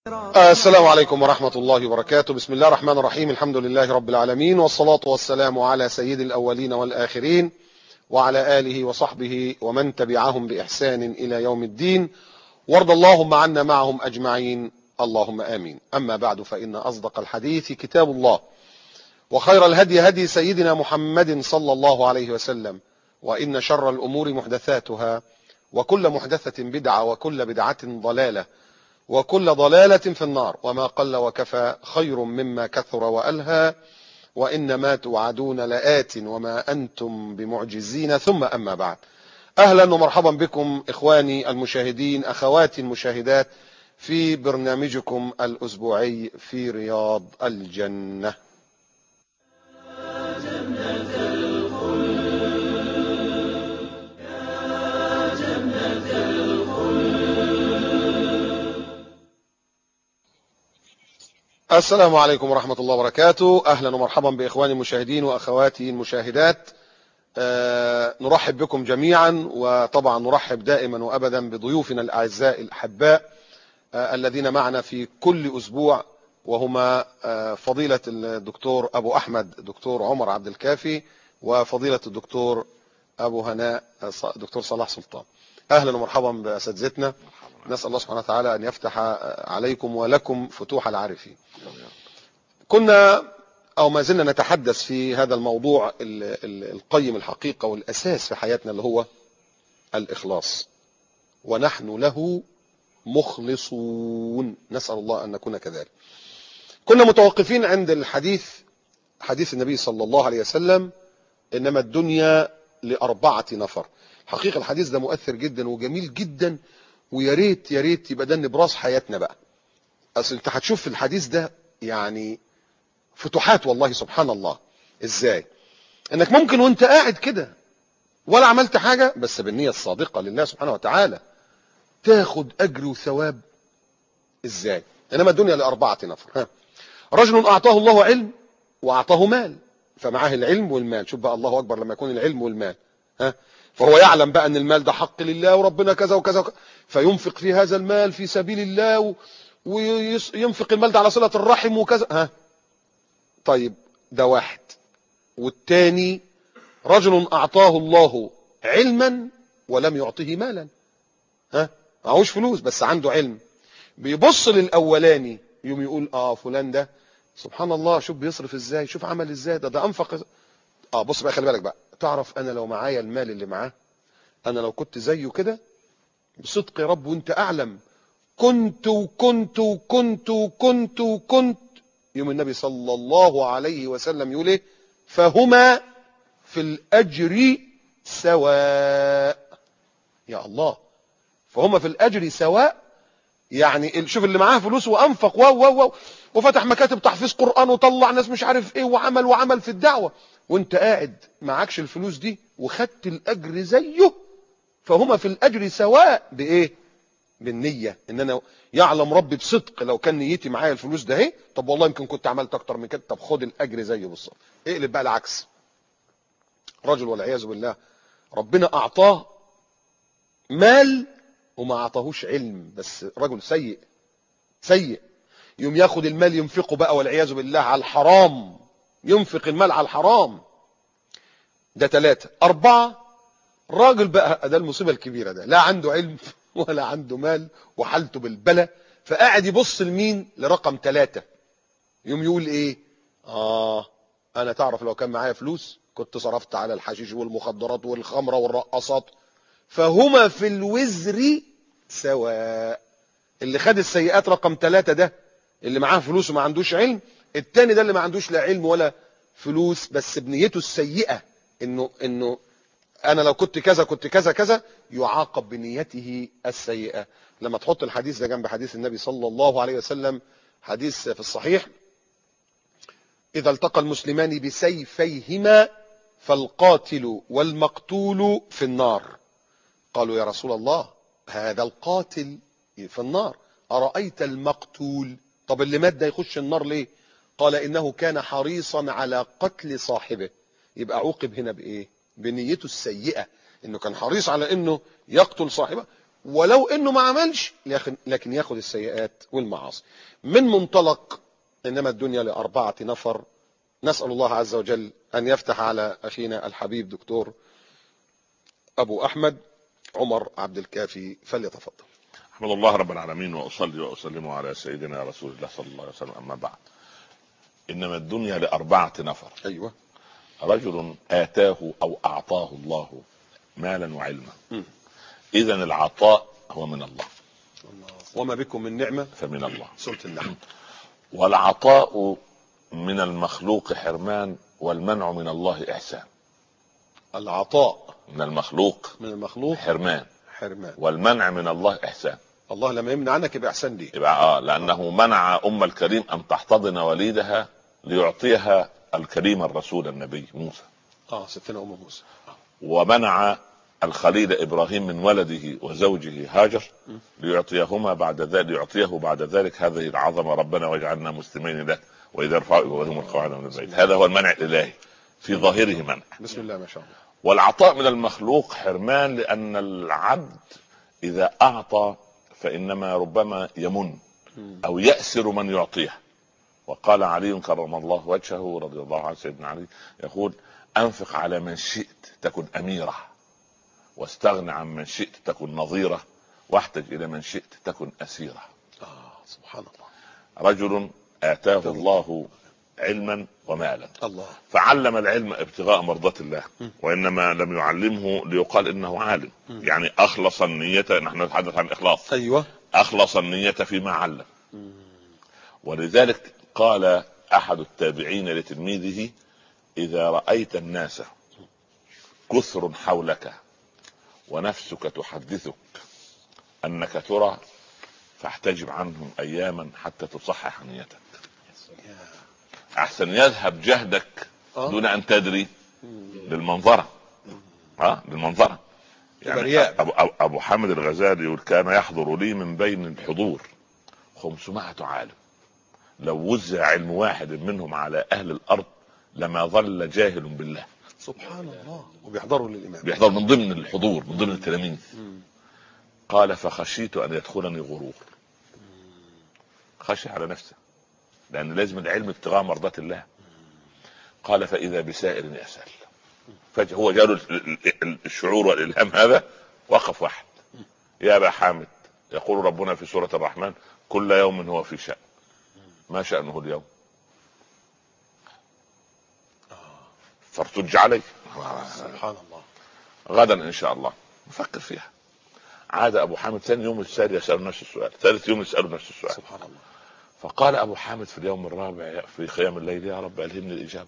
السلام عليكم ورحمة الله وبركاته. بسم الله الرحمن الرحيم. الحمد لله رب العالمين، والصلاة والسلام على سيد الأولين والآخرين وعلى آله وصحبه ومن تبعهم بإحسان إلى يوم الدين، وارض اللهم عنا معهم أجمعين، اللهم آمين. أما بعد، فإن أصدق الحديث كتاب الله، وخير الهدي هدي سيدنا محمد صلى الله عليه وسلم، وإن شر الأمور محدثاتها، وكل محدثة بدعة، وكل بدعة ضلالة، وكل ضلالة في النار. وما قل وكفى خير مما كثر وألهى، وإنما توعدون لآت وما أنتم بمعجزين. ثم أما بعد، أهلا ومرحبا بكم إخواني المشاهدين، أخواتي المشاهدات، في برنامجكم الأسبوعي في رياض الجنة. السلام عليكم ورحمة الله وبركاته. أهلا ومرحبا بإخواني المشاهدين وأخواتي المشاهدات. نرحب بكم جميعا، وطبعا نرحب دائما وأبدا بضيوفنا الأعزاء الأحباء الذين معنا في كل أسبوع، وهما فضيلة الدكتور أبو أحمد دكتور عمر عبد الكافي، وفضيلة الدكتور أبو هناء دكتور صلاح سلطان. أهلا ومرحبا بأساتذتنا. نسأل الله سبحانه وتعالى أن يفتح عليكم ولكم فتوح العارفين. كنا أو ما زلنا نتحدث في هذا الموضوع القيم الحقيقة والأساس في حياتنا، اللي هو الإخلاص، ونحن له مخلصون، نسأل الله أن نكون كذلك. كنا متوقفين عند الحديث، حديث النبي صلى الله عليه وسلم: إنما الدنيا لأربعة نفر. حقيقة الحديث ده مؤثر جدا وجميل جدا، ويا ريت يا ريت يبقى ده نبراس حياتنا بقى. أصل أنت هتشوف في الحديث ده يعني فتوحات، والله سبحان الله. إزاي؟ إنك ممكن وأنت قاعد كده ولا عملت حاجة، بس بالنية الصادقة لله سبحانه وتعالى، تاخد أجر وثواب. إزاي؟ إنما الدنيا لأربعة نفر. رجل أعطاه الله علم وأعطاه مال، فمعاه العلم والمال. شوف بقى، الله أكبر لما يكون العلم والمال. فهو يعلم بقى أن المال ده حق لله، وربنا كذا وكذا وكذا، فينفق في هذا المال في سبيل الله، وينفق المال ده على صلة الرحم وكذا. طيب، ده واحد. والتاني رجل أعطاه الله علما ولم يعطه مالا. معهوش فلوس بس عنده علم. بيبص للأولاني يوم يقول فلان ده سبحان الله، شوف بيصرف ازاي، شوف عمل ازاي، ده انفق. بص بقى، خلي بالك بقى، تعرف انا لو معايا المال اللي معاه، انا لو كنت زيه كده بصدق يا رب وانت اعلم، كنت وكنت وكنت وكنت وكنت. يوم النبي صلى الله عليه وسلم يقول ايه؟ فهما في الاجر سواء. يا الله، فهما في الاجر سواء. يعني شوف اللي معاه فلوس وانفق وفتح مكاتب تحفيظ قرآن وطلع ناس مش عارف ايه وعمل في الدعوة، وانت قاعد معكش الفلوس دي وخدت الاجر زيه، فهما في الاجر سواء. بايه؟ بالنية. ان انا يعلم ربي بصدق لو كان نيتي معايا الفلوس ده اهي، طب والله يمكن كنت عملت اكتر من كده، طب خد الاجر زيه بالظبط. اقلب بقى العكس، رجل والعياذ بالله ربنا اعطاه مال وما اعطاهوش علم، بس رجل سيء، يوم ياخد المال ينفقه بقى والعياذ بالله على الحرام، ينفق المال على الحرام. ده 3. 4، راجل بقى، ده المصيبة الكبيرة، ده لا عنده علم ولا عنده مال وحالته بالبلة، فقاعد يبص لمين؟ لرقم 3. يوم يقول ايه؟ انا تعرف لو كان معايا فلوس كنت صرفت على الحشيش والمخدرات والخمرة والرقصات. فهما في الوزر سواء. اللي خد السيئات رقم 3 ده اللي معاه فلوس وما عندوش علم، التاني ده اللي ما عندوش لا علم ولا فلوس بس بنيته السيئة، انه انا لو كنت كذا كنت كذا كذا، يعاقب بنيته السيئة. لما تحط الحديث ده جنب حديث النبي صلى الله عليه وسلم، حديث في الصحيح: إذا التقى المسلمان بسيفيهما فالقاتل والمقتول في النار. قالوا يا رسول الله، هذا القاتل في النار، أرأيت المقتول؟ طب اللي مات ده يخش النار ليه؟ قال إنه كان حريصا على قتل صاحبه. يبقى عوقب هنا بإيه؟ بنيته السيئة، إنه كان حريص على إنه يقتل صاحبه، ولو انه ما عملش لكن ياخد السيئات والمعاصي. من منطلق انما الدنيا لأربعة نفر، نسأل الله عز وجل ان يفتح على اخينا الحبيب دكتور ابو احمد عمر عبد الكافي، فليتفضل. احمد الله رب العالمين واصلي واسلم على سيدنا رسول الله صلى الله عليه وسلم. اما بعد، انما الدنيا لأربعة نفر. ايوه. رجل اتاه او اعطاه الله مالا وعلما. اذا العطاء هو من الله. وما بكم من نعمة فمن الله. سورة النحل. والعطاء من المخلوق حرمان، والمنع من الله احسان. العطاء من المخلوق حرمان، والمنع من الله احسان. الله لما يمنع عنك يبقى احسان ليه. يبقى لانه منع ام الكريم ان تحتضن وليدها ليعطيها الكريم الرسول النبي موسى. ستنا ام موسى. ومنع الخليل ابراهيم من ولده وزوجه هاجر ليعطيه بعد ذلك هذه العظمه: ربنا واجعلنا مسلمين لك واذا رفعوا ابراهيم القواعد من البيت. هذا هو المنع الالهي في ظاهره منع. بسم الله ما شاء الله. والعطاء من المخلوق حرمان، لان العبد اذا اعطى فانما ربما يمن او يأسر من يعطيه. وقال علي كرم الله وجهه رضي الله عنه سيدنا علي يقول: انفق على من شئت تكن اميرة، واستغنى عن من شئت تكن نظيرة، واحتج الى من شئت تكن اسيرة. سبحان الله. رجل اتاه الله علما ومالا، الله. فعلم العلم ابتغاء مرضات الله، وانما لم يعلمه ليقال انه عالم. يعني اخلص النية، نحن نتحدث عن الاخلاص. ايوه. اخلص النية فيما علم. ولذلك قال احد التابعين لتلميذه: اذا رأيت الناس كثر حولك ونفسك تحدثك انك ترى، فاحتجب عنهم اياما حتى تصحح نيتك. احسن يذهب جهدك دون ان تدري للمنظرة. للمنظرة. يعني ابو حامد الغزالي يقول: كان يحضر لي من بين الحضور 500 عالم، لو وزع علم واحد منهم على اهل الارض لما ظل جاهل بالله. سبحان الله. وبيحضروا للامام، بيحضر من ضمن الحضور، من ضمن التلاميذ. قال: فخشيت ان يدخلني غرور. خشي على نفسه، لان لازم العلم ابتغاء مرضات الله. قال: فاذا بسائر يسأل. فهو جاله الشعور والالهام هذا، وقف واحد: يا ابا حامد، يقول ربنا في سورة الرحمن: كل يوم هو في شأن، ما شأنه اليوم؟ فارتج عليه. سبحان الله. غدا ان شاء الله نفكر فيها. عاد ابو حامد ثاني يوم الثاني يسأل نفس السؤال، ثالث يوم يسأل نفس السؤال. سبحان الله. فقال ابو حامد في اليوم الرابع في قيام الليل: يا رب الهمني الاجابة.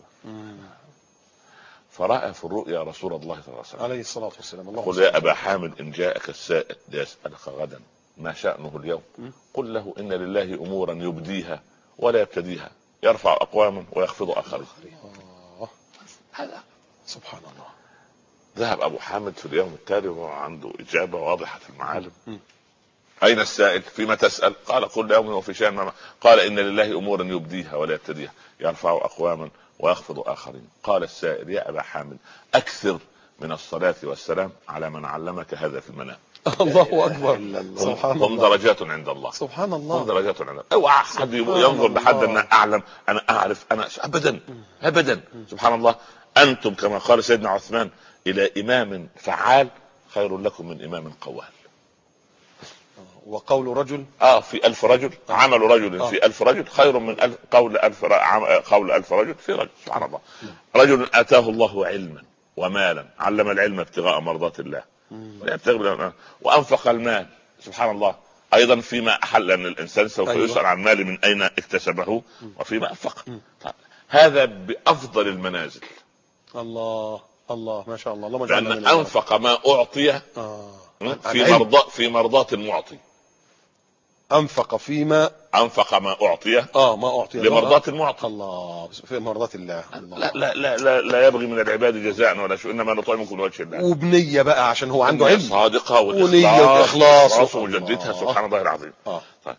فرأى في الرؤيا رسول الله صلى الله عليه وسلم عليه الصلاة والسلام: قل يا ابا حامد ان جاءك السائل ليسألك غدا ما شأنه اليوم، قل له: ان لله امورا يبديها ولا يبتديها، يرفع اقواما ويخفض اخرين. هذا سبحان الله. ذهب ابو حامد في اليوم التالي وعنده اجابة واضحة المعالم. اين السائل؟ فيما تسأل؟ قال: كل يوم وفي شأن. قال: ان لله امورا يبديها ولا يبتديها، يرفع اقواما ويخفض اخرين. قال السائل: يا ابا حامد، اكثر من الصلاة والسلام على من علمك هذا في المنام. الله اكبر. سبحان هم درجات عند الله. سبحان الله. هم درجات عند الله. اوعى حد ينظر لحد ان اعلم، انا اعرف، انا ابدا ابدا. سبحان الله. انتم كما قال سيدنا عثمان: الى امام فعال خير لكم من امام قوال. وقول رجل في 1000 رجل، عمل رجل في 1000 رجل خير من قول 1000 رجل في رجل. سبحان الله. رجل اتاه الله علما ومالا، علم العلم ابتغاء مرضات الله وانفق المال. سبحان الله. ايضا فيما احل، ان الانسان سوف يسأل عن مال من اين اكتسبه وفيما انفق. هذا بافضل المنازل. الله الله ما شاء الله. لان انفق ما اعطي في مرضات المعطي. انفق ما اعطي لمرضات المعطي. الله. في مرضات الله. لا لا لا لا, لا يبغي من العباد جزاء ولا شيء، انما نطعمكم لوجه الله. وبنية بقى عشان هو عنده علم صادقة واخلاص ومجددها. سبحان الله العظيم. طيب.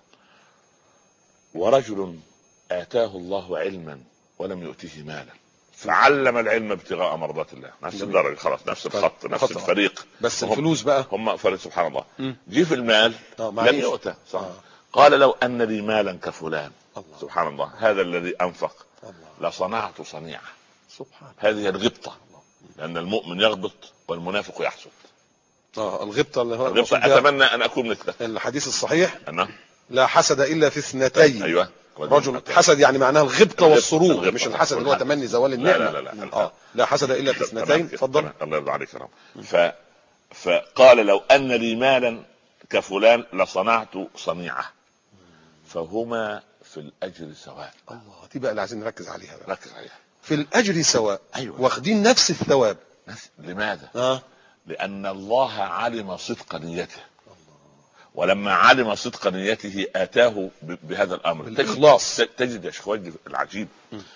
ورجل آتاه الله علما ولم يؤته مالا، فعلم العلم ابتغاء مرضات الله. نفس الدرجة، خلاص، نفس الخط، نفس الفريق. بس الفلوس بقى هم سبحان الله جي في المال لم يؤتى صح. قال لو ان لي مالا كفلان الله. سبحان الله هذا الذي انفق لصنعت صنيعه. سبحان هذه الغبطه، لان المؤمن يغبط والمنافق يحسد. الغبطه اللي هو الغبطه اتمنى ان اكون مثله. الحديث الصحيح أنا. لا حسد الا في اثنتين. ايوه رجل حسد يعني معناها الغبطه والسرور، مش الحسد اللي هو تمني زوال النعمه. لا لا حسد الا في اثنتين. اتفضل. الله يرضى عليك يا رب. فقال لو ان لي مالا كفلان لصنعت صنيعه فهما في الاجر سواء. الله، دي بقى اللي عايزين نركز عليها بقى. ركز عليها. في الاجر سواء. أيوة. واخدين نفس الثواب. لماذا؟ لان الله علم صدق نيته، ولما علم صدق نيته اتاه بهذا الامر الإخلاص. تجد يا شيخ وجدي العجيب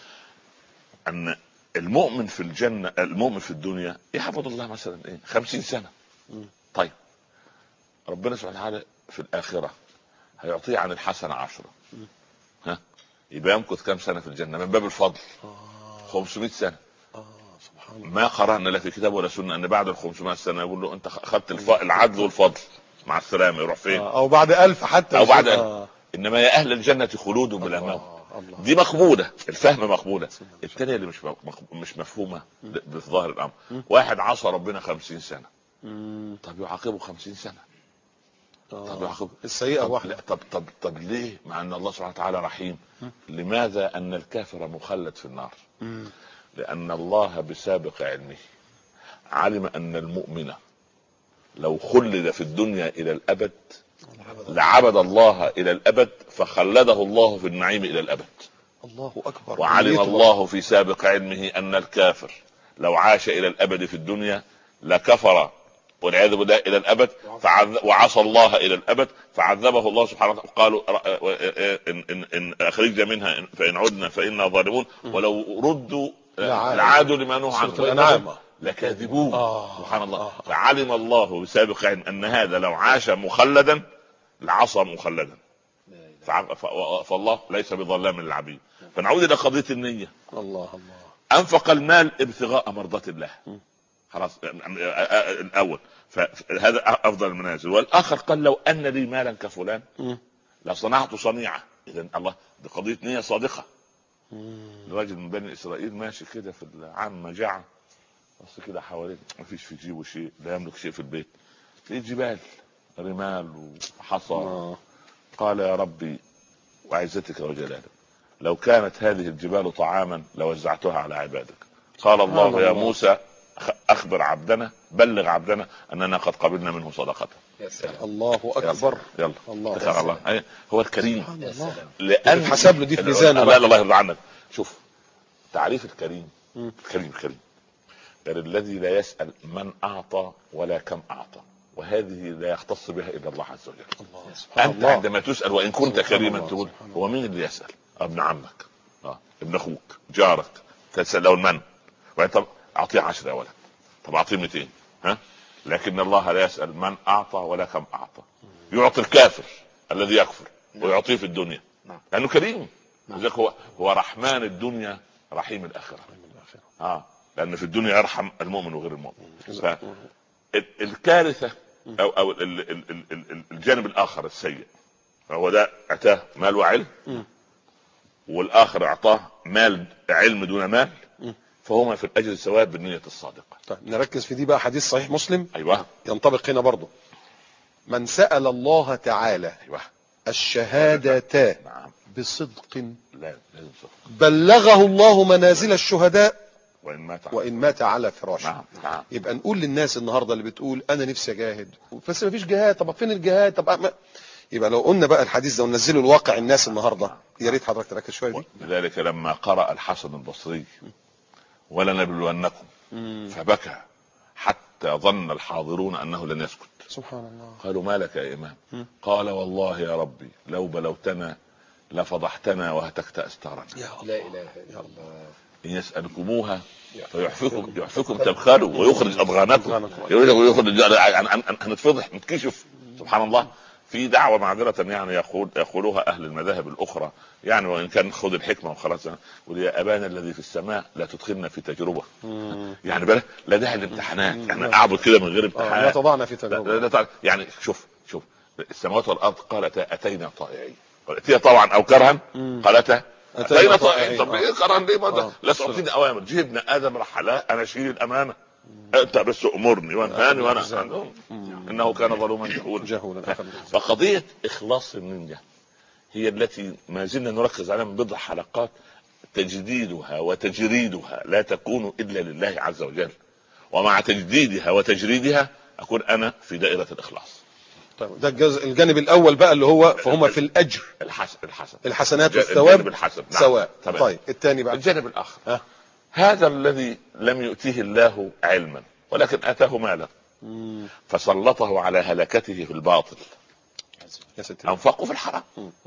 ان المؤمن في الجنه، المؤمن في الدنيا يحفظ الله مثلا 50 سنه. طيب ربنا سبحانه وتعالى في الاخره هيعطيه عن الحسنه 10. يبقى يمكث كم سنه في الجنه من باب الفضل؟ 500 سنه. سبحان الله. ما قرانا لا في كتاب ولا سنه ان بعد ال 500 سنه يقول له انت اخذت العدل والفضل مع السلامه، يروح فين؟ او بعد 1000 حتى، او بعد 1000. انما يا اهل الجنه خلود بلا موت. دي مقبوله، الفهم مقبوله. الثانيه اللي مش مفهومه بظاهر الامر. واحد عصى ربنا 50 سنه. طب يعاقبه 50 سنه. طب يعاقبه السيئه واحده. طب ليه؟ مع ان الله سبحانه وتعالى رحيم. لماذا ان الكافر مخلد في النار؟ لان الله بسابق علمه علم ان المؤمن لو خلد في الدنيا الى الابد لعبد الله الى الابد فخلده الله في النعيم الى الابد. الله اكبر. وعلم الله في سابق علمه ان الكافر لو عاش الى الابد في الدنيا لكفر والعياذ بالله الى الابد وعصى الله الى الابد فعذبه الله سبحانه وتعالى. قالوا ان اخرجنا منها فان عدنا فانا ظالمون ولو ردوا لعادوا لما نهوا عنه لكاذبون. سبحان الله. فعلم الله بسابق علم ان هذا لو عاش مخلدا لعصى مخلدا. فالله ليس بظلام للعبيد. فنعود الى قضيه النيه. الله انفق المال ابتغاء مرضات الله. خلاص الاول فهذا افضل المنازل. والاخر قال لو ان لي مالا كفلان لصنعت صنيعه. اذا الله بقضيه نيه صادقه. الراجل من بني اسرائيل ماشي كده في العام مجاعه، بص كده حواليه ما فيش في جيبه شيء، لا يملك شيء في البيت، في جبال رمال وحصى. قال يا ربي وعزتك وجلالك لو كانت هذه الجبال طعاما لوزعتها على عبادك. قال الله يا موسى اخبر عبدنا بلغ عبدنا اننا قد قبلنا منه صدقته. الله اكبر. يلا الله هو الكريم. لان حسب له دي في ميزانه. الله يرضى عنك. شوف تعريف الكريم. الكريم يعني الذي لا يسأل من اعطى ولا كم اعطى، وهذه لا يختص بها الا الله عز وجل. انت عندما تسأل وان كنت كريما تقول هو مين اللي يسأل؟ ابن عمك، ابن اخوك، جارك، تسأل له المن. طب اعطيه 10 يا ولد، طب اعطيه 200. لكن الله لا يسأل من اعطى ولا كم اعطى. يعطي الكافر الذي يكفر ويعطيه في الدنيا لانه كريم. هو رحمن الدنيا رحيم الاخره. لان في الدنيا يرحم المؤمن وغير المؤمن. فالكارثه او الجانب الاخر السيء هو ده اتاه مال وعلم، والاخر اعطاه مال علم دون مال، فهما في الاجر سواء بالنية الصادقة. طيب نركز في دي بقى. حديث صحيح مسلم. ايوه ينطبق هنا برضو. من سأل الله تعالى الشهادة بصدق بلغه الله منازل الشهداء وإن مات على فراشه. يبقى نقول للناس النهاردة اللي بتقول أنا نفسي أجاهد بس ما فيش جهاد، طب فين الجهاد؟ طب يبقى لو قلنا بقى الحديث ده وننزله الواقع الناس النهاردة، يا ريت حضرتك تركز شوية دي. لذلك لما قرأ الحسن البصري ولنبلونكم فبكى حتى ظن الحاضرون أنه لن يسكت. سبحان الله. قالوا ما لك يا إمام؟ قال والله يا ربي لو بلوتنا لفضحتنا وهتكت أستارنا. يا الله. لا إله إلا الله. إن يسألكموها فيحفكم تبخلوا ويخرج أضغانكم. يخرج هنتفضح نتكشف. سبحان الله. في دعوة معذرة يعني يقولوها أهل المذاهب الأخرى، يعني وإن كان خذ الحكمة وخلاص، يا أبانا الذي في السماء لا تدخلنا في تجربة. يعني بلا لا داعي الامتحانات، يعني أعبد كده من غير امتحان. لا تضعنا في تجربة. يعني شوف السماوات والأرض قالتا أتينا طائعين، قالت طوعا أو كرها، قالتا أتينا طائعين. طب إيه كرها ليه؟ لا تعطيني أوامر، جبنا آدم رحلة أنا أشيل الأمانة، انت بس امرني وانهاني وانا انه كان ظلوما جهولا. فقضيه اخلاص النية هي التي ما زلنا نركز عليها من بضع حلقات. تجديدها وتجريدها لا تكون الا لله عز وجل، ومع تجديدها وتجريدها اكون انا في دائره الاخلاص. طيب ده الجانب الاول بقى اللي هو فهم في الاجر الحسنات والثواب سواء. طيب الثاني بقى الجانب الاخر، هذا الذي لم يؤتيه الله علما ولكن اتاه مالا فسلطه على هلكته في الباطل، انفقوا في الحرام.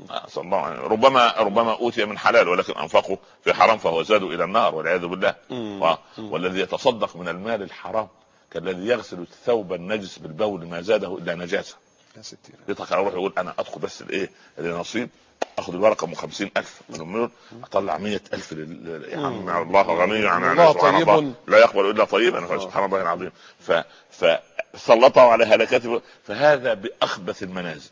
ربما اوتي من حلال ولكن انفقوا في حرام فهو زاد الى النار والعياذ بالله. والذي يتصدق من المال الحرام كالذي يغسل الثوب النجس بالبول ما زاده الا نجاسه. يطلع اروح يقول انا ادخل بس الايه النصيب، اخذ الورقه من 50,000 من اطلع 100,000 يا عم الله غني عن الله طيب لا يقبل الا طيبا. سبحان الله العظيم. فسلطوا على هلكته، فهذا باخبث المنازل،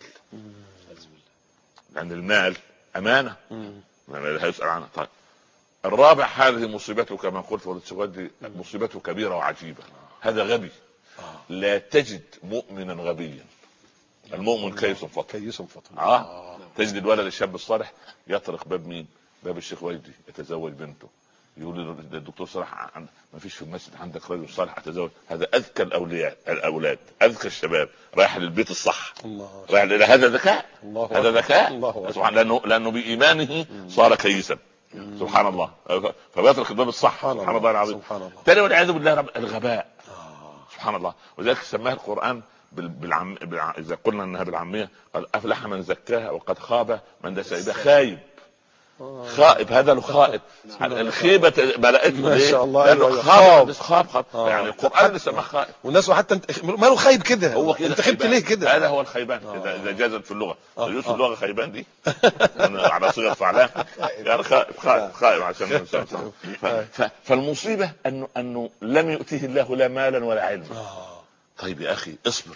لان المال امانه لا يسال عنها. طيب الرابع، هذه مصيبته كما قلت ولد مصيبته كبيره وعجيبه. هذا غبي، لا تجد مؤمنا غبيا. المؤمن كيس فطن. تجد الولد الشاب الصالح يطرق باب مين؟ باب الشيخ وجدي يتزوج بنته، يقول للدكتور صالح ما فيش في المسجد عندك رجل صالح اتزوج. هذا اذكى الاولاد اذكى الشباب، رايح للبيت الصح، رايح هذا ذكاء. هذا ذكاء لانه بايمانه صار كيسا. سبحان الله. فبيطرق الباب الصح. سبحان الله العظيم. تاني والعياذ بالله الغباء. سبحان الله. وذلك سماه القرآن إذا قلنا أنها بالعامية قال أفلح من زكاها وقد خاب من دساها. خايب خائب، هذا الخائب الخيبة بلقته ما شاء الله. خاب يعني القرآن اللي سماه خائب. والناس حتى انت ماله خايب كده، هو كده انت خيبت ليه كده؟ هذا هو الخيبان إذا جازت في اللغة. يجوز في اللغة خيبان دي على صيغة فعلان، يعني خائب عشان فالمصيبة أنه لم يؤتيه الله لا مالا ولا علما. طيب يا أخي اصبر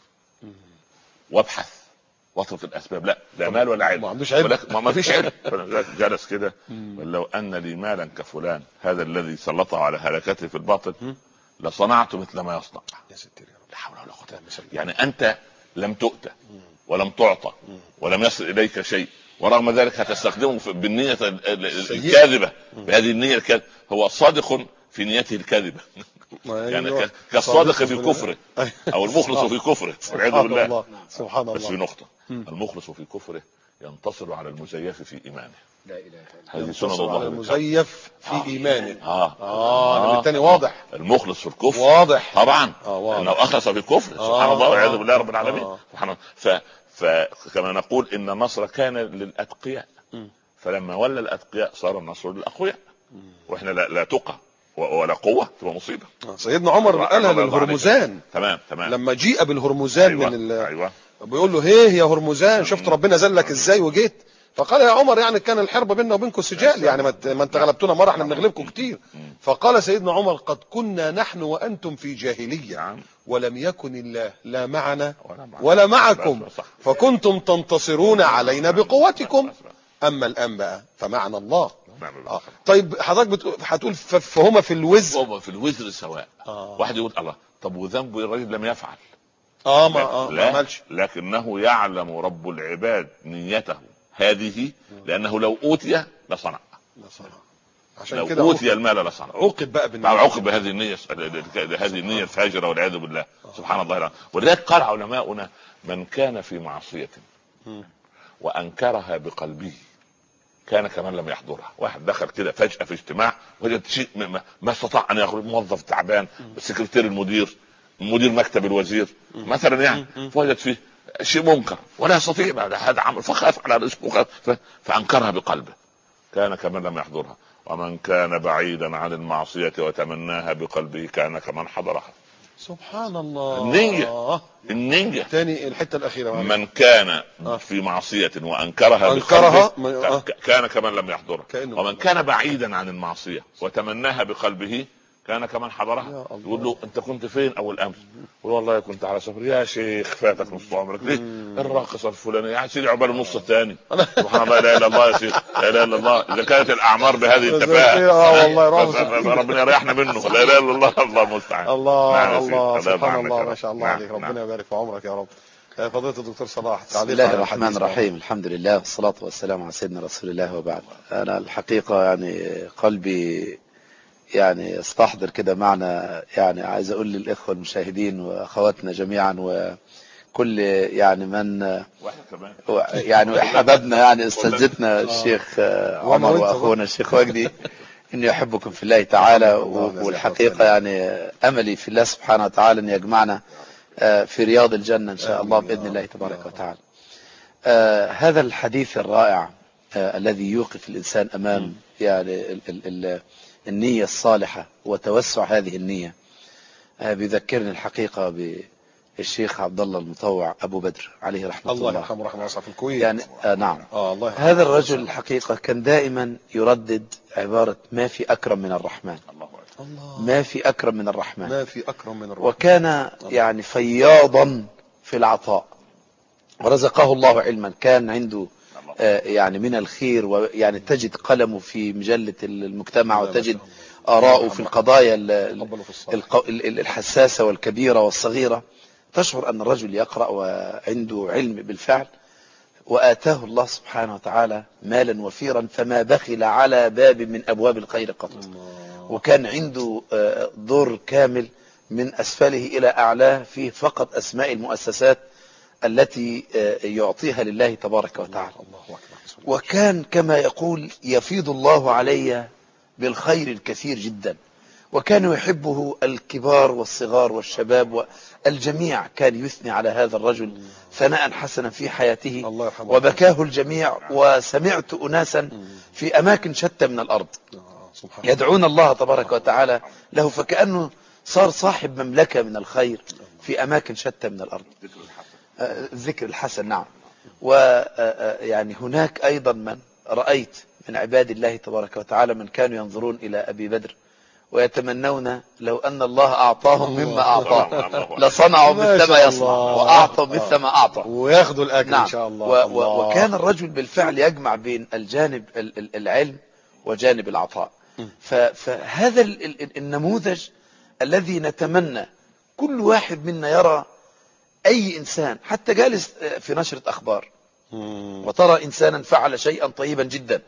وابحث واترك الاسباب. لا مال ولا علم، ما فيش علم. جلس كده لو ان لي مالا كفلان هذا الذي سلطه على هلكته في الباطل لصنعت مثل ما يصنع. يا ستير لا حول ولا قوه الا بالله. يعني انت لم تؤتى ولم تعطى ولم يصل اليك شيء، ورغم ذلك هتستخدمه بالنية الكاذبة، بهذه النية الكاذبة. هو صادق في نيته الكاذبة يعني كالصادق في كفره او المخلص في كفره والعياذ بالله. سبحان الله. بس في نقطة، المخلص في كفره ينتصر على المزيف في ايمانه. لا اله الا الله. هذه سنن الله. المزيف في ايمانه. الثاني واضح. المخلص في الكفر واضح طبعا انه اخلص في الكفر. سبحان الله والعياذ بالله رب العالمين. سبحان الله. فكما نقول ان النصر كان للاتقياء، فلما ولى الاتقياء صار النصر للاقوياء. واحنا لا تقى ولا قوه، تبقى مصيبه. سيدنا عمر قالها للهرمزان. تمام لما جيء بالهرمزان. أيوة. بيقول له هيه يا هرمزان، شفت ربنا زلك ازاي وجيت؟ فقال يا عمر يعني كان الحرب بيننا وبينكم سجال، يعني ما انت غلبتونا مره احنا بنغلبكم كتير. فقال سيدنا عمر قد كنا نحن وانتم في جاهليه ولم يكن الله لا معنا ولا معكم فكنتم تنتصرون علينا بقوتكم، اما الان بقى فمعنا الله. طيب حضرتك هتقول فهما في الوزر. هما في الوزر سواء. واحد يقول الله طب وذنبه الرجل لم يفعل. ما عملش، لكنه يعلم رب العباد نيته هذه، لانه لو اوتي لصنع. عشان كده اوتي المال لصنع. عوقب بقى عوقب بهذه النية، هذه النية الفاجرة والعياذ بالله. سبحان الله. ولذلك قال علماؤنا من كان في معصية وانكرها بقلبه كان كمان لم يحضرها. واحد دخل كده فجأة في اجتماع وجد شيء ما استطاع ان يخرج، موظف تعبان، سكرتير المدير، مدير مكتب الوزير مثلا، يعني فوجد فيه شيء منكر ولا يستطيع بعد هذا عمل، فخاف على رزقه فانكرها بقلبه كان كمان لم يحضرها. ومن كان بعيدا عن المعصية وتمناها بقلبه كان كمن حضرها. سبحان الله. النية تاني الحته الاخيره معلش. من كان في معصية وانكرها بقلبه كان كمن لم يحضرها، ومن كان بعيدا عن المعصية وتمناها بقلبه كان كمن حضرها. يقول له انت كنت فين اول امس؟ يقول والله كنت على سفر. يا شيخ فاتك نص عمرك. ليه؟ الراقصه الفلانيه يا سيدي عقبال النص الثاني. سبحان الله، لا اله الا الله يا شيخ، لا اله الا الله. اذا كانت الاعمار بهذه التفاهه والله ربنا يريحنا منه. لا اله الا الله، الله المستعان. الله الله سبحان الله ما شاء الله عليك. ربنا يبارك في عمرك يا رب. فضيلة الدكتور صلاح. بسم الله الرحمن الرحيم. الحمد لله والصلاة والسلام على سيدنا رسول الله وبعد. أنا الحقيقة يعني قلبي يعني استحضر كده معنى، يعني عايز أقول للإخوة المشاهدين وأخواتنا جميعا وكل يعني من يعني حبابنا يعني أساتذتنا الشيخ عمر وأخونا الشيخ وجدي، إني يحبكم في الله تعالى. والحقيقة يعني أملي في الله سبحانه وتعالى أن يجمعنا في رياض الجنة إن شاء الله بإذن الله تبارك وتعالى. هذا الحديث الرائع الذي يوقف الإنسان أمام يعني النية الصالحة وتوسع هذه النية بيذكرني الحقيقة بالشيخ عبد الله المطوع أبو بدر عليه رحمة الله. الله يرحمه رحمه واسعة في الكويت. يعني نعم. هذا الرجل الحقيقة كان دائما يردد عبارة ما في أكرم من الرحمن. ما في أكرم من الرحمن. ما في أكرم من الرحمن. وكان يعني فياضا في العطاء ورزقه الله علما. كان عنده يعني من الخير، ويعني تجد قلمه في مجلة المجتمع وتجد آراءه في القضايا الحساسة والكبيرة والصغيرة. تشعر أن الرجل يقرأ وعنده علم بالفعل. وآتاه الله سبحانه وتعالى مالا وفيرا فما بخل على باب من أبواب الخير قط. وكان عنده دور كامل من أسفله إلى أعلاه فيه فقط أسماء المؤسسات التي يعطيها لله تبارك وتعالى. وكان كما يقول يفيض الله علي بالخير الكثير جدا. وكان يحبه الكبار والصغار والشباب والجميع. كان يثني على هذا الرجل ثناء حسنا في حياته وبكاه الجميع. وسمعت أناسا في أماكن شتى من الأرض يدعون الله تبارك وتعالى له، فكأنه صار صاحب مملكة من الخير في أماكن شتى من الأرض. ذكر الحسن. نعم. ويعني هناك أيضا من رأيت من عباد الله تبارك وتعالى من كانوا ينظرون إلى أبي بدر ويتمنون لو أن الله أعطاهم مما أعطاه لصنعوا مثل ما يصنع وأعطوا مثل ما أعطى وياخذوا الأكل. نعم. إن شاء الله. وكان الرجل بالفعل يجمع بين الجانب العلم وجانب العطاء. فهذا النموذج الذي نتمنى كل واحد منا يرى أي إنسان حتى جالس في نشرة أخبار وترى إنسانا فعل شيئا طيبا جدا،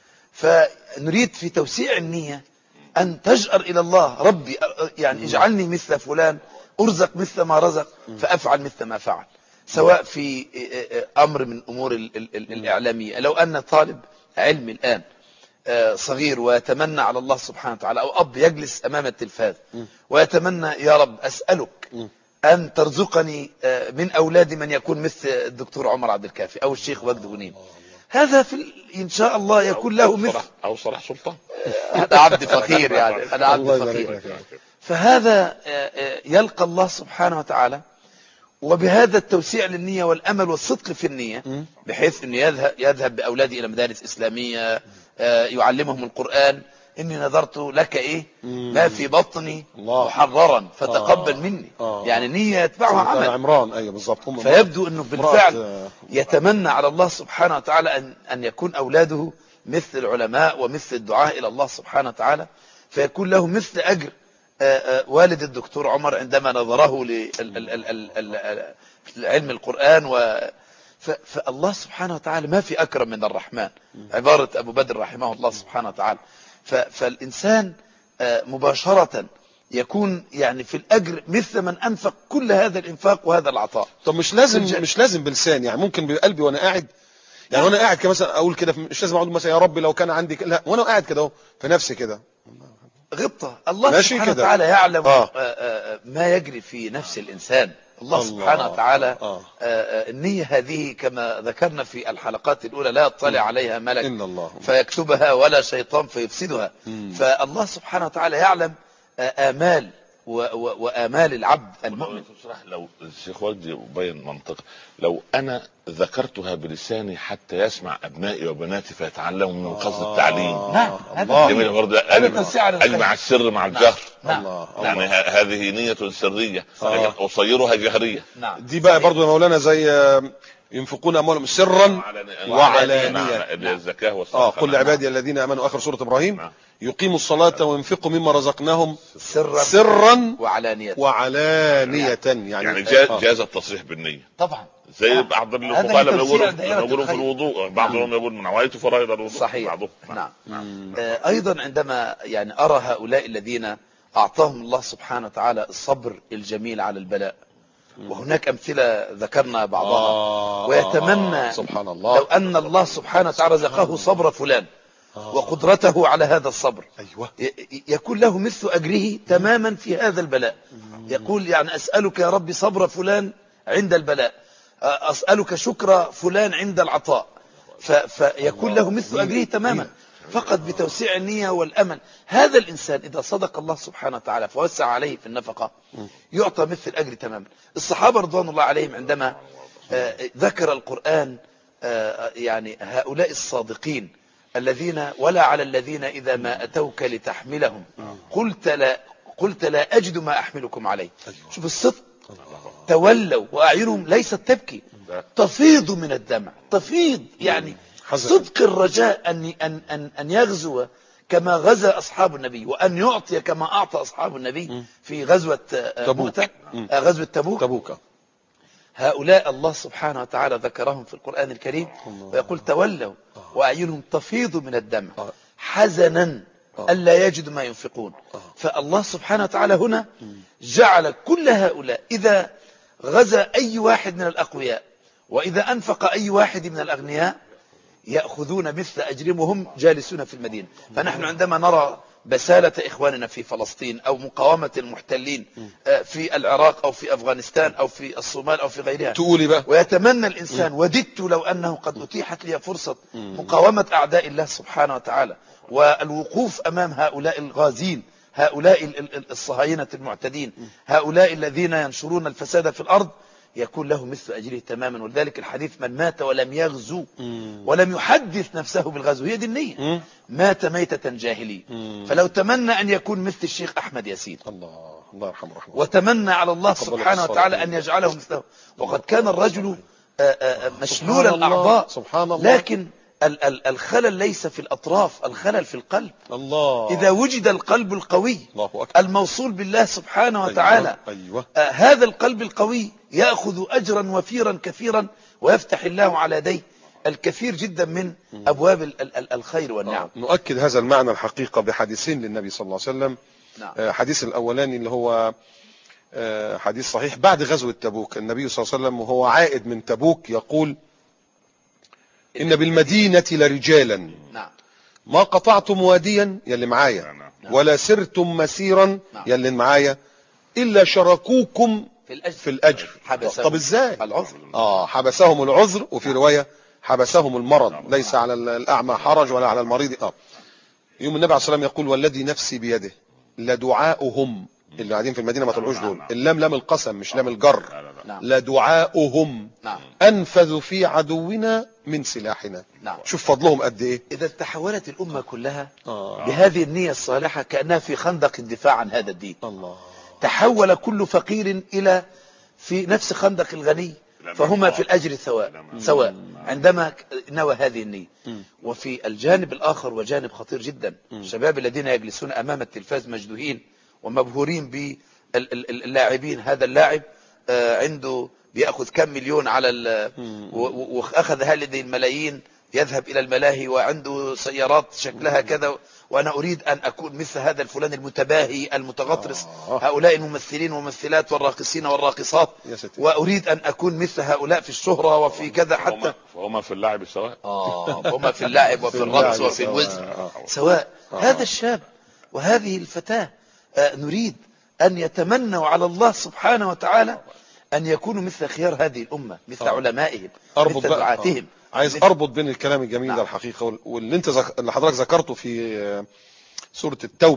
فنريد في توسيع النية أن تجأر إلى الله. ربي يعني اجعلني مثل فلان، أرزق مثل ما رزق فأفعل مثل ما فعل. سواء في أمر من أمور الإعلامية، لو أن طالب علم الآن صغير ويتمنى على الله سبحانه وتعالى، أو أب يجلس أمام التلفاز ويتمنى يا رب أسألك أن ترزقني من أولادي من يكون مثل الدكتور عمر عبد الكافي أو الشيخ وجد غنيم، هذا إن شاء الله يكون له مثل أو صلاح سلطان. أنا عبد فقير يعني، أنا عبد فقير. فهذا يلقى الله سبحانه وتعالى. وبهذا التوسيع للنية والأمل والصدق في النية، بحيث أنه يذهب بأولادي إلى مدارس إسلامية يعلمهم القرآن. إني نذرت لك إيه ما في بطني محررا فتقبل مني. يعني نية يتبعها عمل. عمران. أيوة بالضبط. فيبدو أنه بالفعل يتمنى على الله سبحانه وتعالى أن يكون أولاده مثل العلماء ومثل الدعاء إلى الله سبحانه وتعالى، فيكون له مثل أجر والد الدكتور عمر عندما نظره لعلم القرآن. فالله سبحانه وتعالى ما في أكرم من الرحمن، عبارة أبو بدر رحمه الله سبحانه وتعالى. فالإنسان مباشرة يكون يعني في الأجر مثل من أنفق كل هذا الإنفاق وهذا العطاء. طب مش لازم بلسان، يعني ممكن بقلبي وأنا قاعد، يعني وأنا قاعد كده مثلا أقول كده، مش لازم أقول مثلا يا ربي لو كان عندي لا، وأنا قاعد كده في نفسي كده غبطة. الله سبحانه وتعالى يعلم ما يجري في نفس الإنسان. الله سبحانه وتعالى النية هذه كما ذكرنا في الحلقات الأولى لا يطلع عليها ملك فيكتبها ولا شيطان فيفسدها. فالله سبحانه وتعالى يعلم آمال وآمال العبد المؤمن. لو الشيخ وجدي يبين منطق، لو انا ذكرتها بلساني حتى يسمع ابنائي وبناتي فيتعلموا من قصد التعليم. نعم، الله. جميل برضه. اجمع السر مع الجهر. نعم. يعني هذه نية سرية لكن أصيرها جهرية. نعم. دي بقى برضو يا مولانا زي ينفقون اموالهم سرا وعلانية. الزكاة والصدقة. قل لعبادي الذين امنوا، اخر سورة ابراهيم، يقيموا الصلاة وينفقوا مما رزقناهم سرا وعلانية. يعني جاز التصريح بالنية طبعا، زي بعض الفقهاء يقولون في الوضوء، بعضهم يقول من نويت فرائض الوضوء. صحيح. نعم. ايضا عندما يعني ارى هؤلاء الذين اعطاهم الله سبحانه وتعالى الصبر الجميل على البلاء، وهناك امثله ذكرنا بعضها، ويتمنى سبحان الله لو ان الله سبحانه وتعالى رزقه صبر فلان وقدرته على هذا الصبر، أيوة. يكون له مثل أجره تماما في هذا البلاء. يقول يعني أسألك يا رب صبر فلان عند البلاء، أسألك شكر فلان عند العطاء، فيكون له مثل أجره تماما فقط بتوسيع النية والأمل. هذا الإنسان إذا صدق الله سبحانه وتعالى فوسع عليه في النفقة يعطى مثل الأجر تماما. الصحابة رضوان الله عليهم عندما ذكر القرآن يعني هؤلاء الصادقين الذين ولا على الذين إذا ما أتوك لتحملهم قلت لا أجد ما أحملكم عليه. شوف الصدق، تولوا وأعينهم ليست تبكي، تفيض من الدمع، تفيض يعني صدق الرجاء أن يغزو كما غزا أصحاب النبي، وأن يعطي كما أعطى أصحاب النبي في غزوة تبوك. هؤلاء الله سبحانه وتعالى ذكرهم في القرآن الكريم ويقول تولوا وأعينهم تفيض من الدمع حزنا ألا يجدوا ما ينفقون. فالله سبحانه وتعالى هنا جعل كل هؤلاء إذا غزا أي واحد من الأقوياء وإذا أنفق أي واحد من الأغنياء يأخذون مثل أجرهم وهم جالسون في المدينة. فنحن عندما نرى بسالة إخواننا في فلسطين أو مقاومة المحتلين في العراق أو في أفغانستان أو في الصومال أو في غيرها، تقولي بقى ويتمنى الإنسان وددت لو أنه قد أتيحت لي فرصة مقاومة أعداء الله سبحانه وتعالى والوقوف أمام هؤلاء الغازين، هؤلاء الصهاينة المعتدين، هؤلاء الذين ينشرون الفساد في الأرض، يكون له مثل أجره تماما. ولذلك الحديث من مات ولم يغزو ولم يحدث نفسه بالغزو، هي دي النية، مات ميتة جاهلية. فلو تمنى أن يكون مثل الشيخ أحمد ياسين، الله يرحمه رحمه، وتمنى على الله سبحانه وتعالى أن يجعله مثله، وقد كان الرجل مشلول الأعضاء، سبحان الله، لكن الخلل ليس في الأطراف، الخلل في القلب. الله. إذا وجد القلب القوي الموصول بالله سبحانه وتعالى، أيوة. هذا القلب القوي يأخذ أجرا وفيرا كثيرا ويفتح الله على يديه الكثير جدا من أبواب الخير والنعم. نؤكد هذا المعنى الحقيقة بحديثين للنبي صلى الله عليه وسلم. نعم. حديث الأولاني اللي هو حديث صحيح بعد غزوة تبوك، النبي صلى الله عليه وسلم وهو عائد من تبوك يقول إن بالمدينة لرجالا ما قطعتم واديا يلي معايا ولا سرتم مسيرا يلي معايا إلا شركوكم في الأجر. طب إزاي؟ حبسهم العذر، وفي رواية حبسهم المرض، ليس على الأعمى حرج ولا على المريض. يوم النبي عليه الصلاة والسلام يقول والذي نفسي بيده لدعاؤهم، اللي قاعدين في المدينة ما طلعوش دول، اللام لام القسم مش لام الجر، لدعاؤهم أنفذ في عدونا من سلاحنا. شوف فضلهم قد ايه. إذا تحولت الأمة كلها بهذه النية الصالحة كأنها في خندق الدفاع عن هذا الدين. تحول كل فقير إلى في نفس خندق الغني، فهما في الأجر سواء عندما نوى هذه النية. وفي الجانب الآخر وجانب خطير جدا، الشباب الذين يجلسون أمام التلفاز مجدوهين ومبهورين باللاعبين، هذا اللاعب عنده بيأخذ كم مليون على وأخذ هذه الملايين يذهب إلى الملاهي وعنده سيارات شكلها كذا، وأنا أريد أن أكون مثل هذا الفلان المتباهي المتغطرس، هؤلاء الممثلين والممثلات والراقصين والراقصات، وأريد أن أكون مثل هؤلاء في الشهرة وفي كذا حتى. فهم في اللعب سواء. فهم في اللعب وفي الرقص وفي الوزن سواء. هذا الشاب وهذه الفتاة نريد أن يتمنوا على الله سبحانه وتعالى أن يكونوا مثل خيار هذه الأمة، مثل علمائهم، مثل دعاتهم. عايز أربط بين الكلام الجميل ده الحقيقة واللي اللي حضرتك ذكرته في سورة التوبة،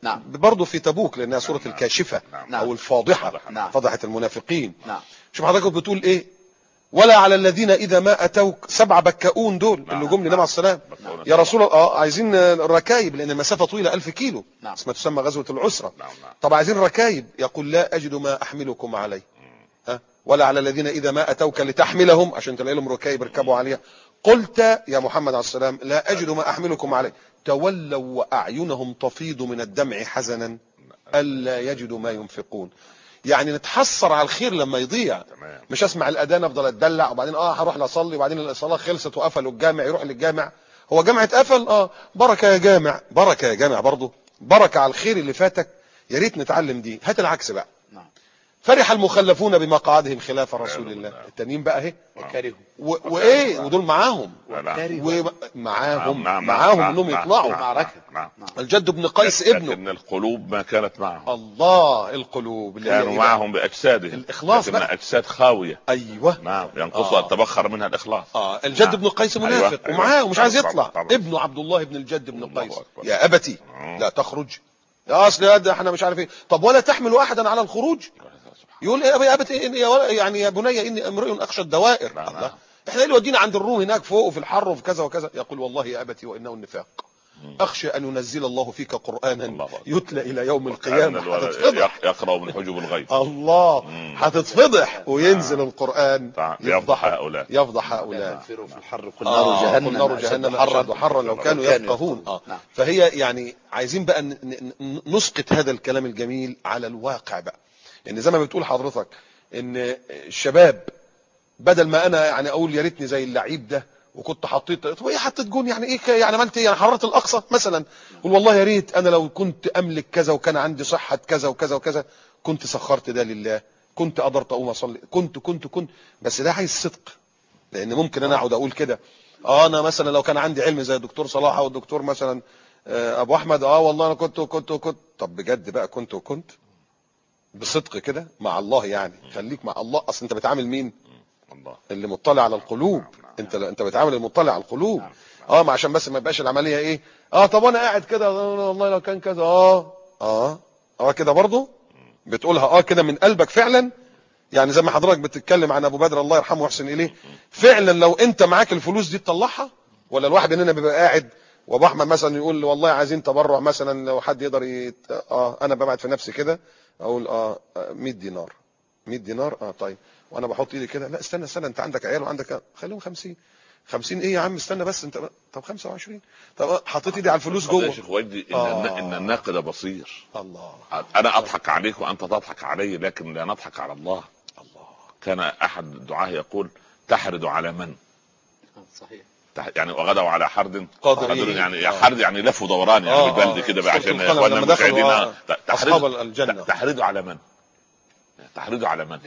نعم. برضه في تبوك لانها سورة الكاشفة نعم. او الفاضحة. نعم. فضحة المنافقين. نعم. شوف حضرتك بتقول ايه؟ ولا على الذين اذا ما اتوك 7 بكاؤون دول اللي جم للنبي عليه السلام يا رسول الله عايزين ركايب لان المسافة طويلة 1000 كيلو. نعم. اسمها تسمى غزوة العسرة. نعم. طب عايزين ركايب، يقول لا اجد ما احملكم عليه. ولا على الذين اذا ما اتوك لتحملهم عشان تلاقي لهم ركايب يركبوا عليها قلت يا محمد عليه السلام لا اجد ما احملكم عليه تولوا واعينهم تفيض من الدمع حزنا الا يجدوا ما ينفقون. يعني نتحسر على الخير لما يضيع. مش اسمع الاذان افضل اتدلع وبعدين هروح اصلي وبعدين الصلاه خلصت وقفلوا الجامع، يروح للجامع هو جامع اتقفل بركه يا جامع، بركه يا جامع برضه، بركه على الخير اللي فاتك. يا ريت نتعلم دي. هات العكس بقى. فرح المخلفون بمقعدهم خلاف رسول الله. التانيين بقى اهي وكرهوا وايه ودول معاهم معاهم انهم يطلعوا معركة. الجد بن قيس ابنه. لكن القلوب ما كانت معهم. الله القلوب اللي كانوا معهم باجسادهم الاخلاص بقى. اجساد خاويه. ايوه نعم ينقص ان تبخر منها الاخلاص. الجد بن قيس منافق ومعاه ومش عايز يطلع. طبعا. ابنه عبد الله بن الجد بن قيس يا ابتي لا تخرج يا اصل يا احنا مش عارف ايه. طب ولا تحمل احدا على الخروج؟ يقول يا ابتي يعني يا بني اني امرئ اخشى الدوائر. الله احنا ايه اللي ودينا عند الروم هناك فوق وفي الحر وفي كذا وكذا؟ يقول والله يا ابتي وانه النفاق اخشى ان ينزل الله فيك قرانا يتلى الى يوم القيامه هتتفضح. يقرأ من حجب الغيب. الله هتتفضح وينزل القران يفضح هؤلاء ينفروا في الحر قل نار جهنم اشد حرا لو كانوا يفقهون. فهي يعني عايزين بقى نسقط هذا الكلام الجميل على الواقع بقى. ان زي ما بتقول حضرتك ان الشباب بدل ما انا يعني اقول يا ريتني زي اللعيب ده وكنت حطيت طب ايه حطيت جون يعني ايه يعني عملت ايه يعني حررت الاقصى مثلا. قول والله يا ريت انا لو كنت املك كذا وكان عندي صحه كذا وكذا وكذا كنت سخرت ده لله، كنت قدرت اقوم اصلي، كنت بس ده عايز صدق. لان ممكن انا اقعد اقول كده انا مثلا لو كان عندي علم زي الدكتور صلاح او الدكتور مثلا ابو احمد والله انا كنت طب بجد بقى كنت بصدق كده مع الله. يعني خليك مع الله. اصل انت بتعامل مين؟ الله اللي مطلع على القلوب. انت بتعامل المطلع على القلوب. ما عشان بس ما يبقاش العمليه ايه طب انا قاعد كده والله لو كان كذا كده برضه بتقولها كده من قلبك فعلا. يعني زي ما حضرتك بتتكلم عن ابو بدر الله يرحمه ويحسن اليه، فعلا لو انت معاك الفلوس دي تطلعها؟ ولا الواحد مننا بيبقى قاعد وابو احمد مثلا يقول والله عايزين تبرع مثلا لو حد يقدر انا ببعت في نفسي كده اقول 100 دينار 100 دينار طيب وانا بحط ايدي كده لا استنى انت عندك عيال وعندك خليهم 50 ايه يا عم استنى بس انت طب 25 طب حطيت ايدي على الفلوس جوه. يا شيخ ودي ان الناقد بصير. الله انا اضحك عليك وانت تضحك علي لكن لا نضحك على الله. كان احد الدعاة يقول تحرد على من؟ صحيح. يعني وغدوا على حرد قادرين. يعني حرد يعني لف ودوران يعني بالبلد كده بقى عشان اخواننا المشاهدين. اصحاب الجنه تحردوا على من؟ تحردوا على من؟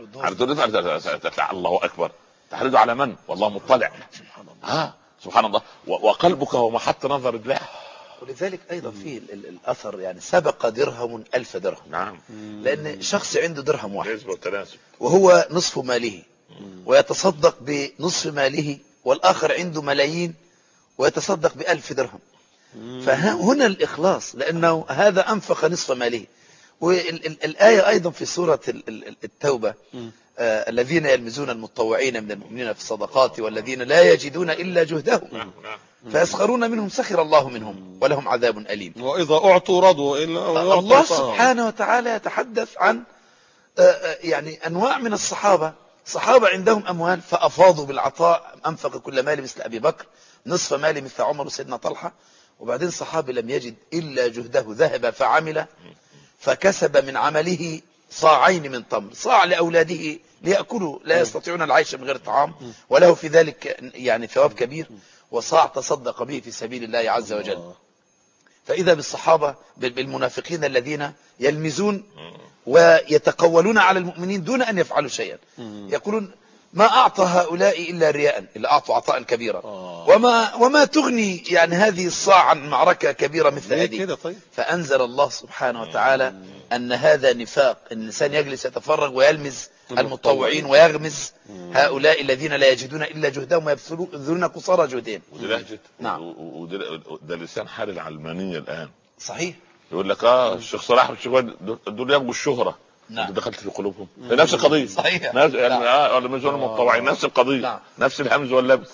الله اكبر. تحردوا على من؟ والله مطلع. سبحان الله. وقلبك هو محط نظر الله. ولذلك ايضا في الاثر يعني سبق درهم 1000 درهم. نعم. لان شخص عنده درهم واحد نسبة وتناسب وهو نصف ماله ويتصدق بنصف ماله، والاخر عنده ملايين ويتصدق ب1000 درهم. فهنا الاخلاص لانه هذا انفق نصف ماله. والآية أيضا في سورة التوبة الذين يلمزون المتطوعين من المؤمنين في الصدقات والذين لا يجدون إلا جهدهم فيسخرون منهم سخر الله منهم ولهم عذاب أليم. وإذا أعطوا رضوا الله سبحانه وتعالى يتحدث عن يعني أنواع من الصحابة عندهم أموال فأفاضوا بالعطاء، أنفق كل مال مثل أبي بكر، نصف مال مثل عمر وسيدنا طلحة. وبعدين صحابي لم يجد إلا جهده ذهب فعمل فكسب من عمله صاعين من تمر، صاع لأولاده ليأكلوا لا يستطيعون العيش من غير طعام وله في ذلك يعني ثواب كبير، وصاع تصدق به في سبيل الله عز وجل. فإذا بالصحابة بالمنافقين الذين يلمزون ويتقولون على المؤمنين دون أن يفعلوا شيئا، يقولون ما أعطى هؤلاء إلا رياء، إلا أعطوا عطاء كبيرا وما تغني يعني هذه الصاع عن معركة كبيرة مثل هذه. فأنزل الله سبحانه وتعالى أن هذا نفاق، أن الإنسان يجلس يتفرج ويلمز المتطوعين ويغمز هؤلاء الذين لا يجدون إلا جهدهم ويبذلون قصارى جهدهم. نعم. وده لسان حال العلمانية الآن. صحيح. يقول لك الشيخ صلاح والشيخ دول يبغوا الشهره. نعم. انت دخلت في قلوبهم نفس القضيه. صحيح. نفس يعني مزون المتطوعين نفس القضيه. نعم. نفس الهمز واللبس.